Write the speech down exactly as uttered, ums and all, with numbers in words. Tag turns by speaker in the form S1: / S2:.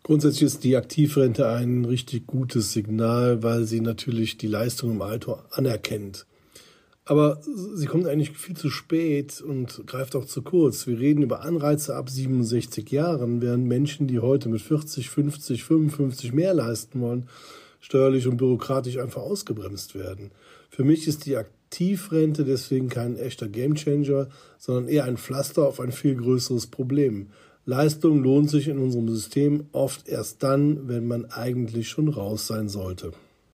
S1: Grundsätzlich ist die Aktivrente ein richtig gutes Signal, weil sie natürlich die Leistung im Alter anerkennt. Aber sie kommt eigentlich viel zu spät und greift auch zu kurz. Wir reden über Anreize ab siebenundsechzig Jahren, während Menschen, die heute mit vierzig, fünfzig, fünfundfünfzig mehr leisten wollen, steuerlich und bürokratisch einfach ausgebremst werden. Für mich ist die Aktivrente deswegen kein echter Gamechanger, sondern eher ein Pflaster auf ein viel größeres Problem. Leistung lohnt sich in unserem System oft erst dann, wenn man eigentlich schon raus sein sollte.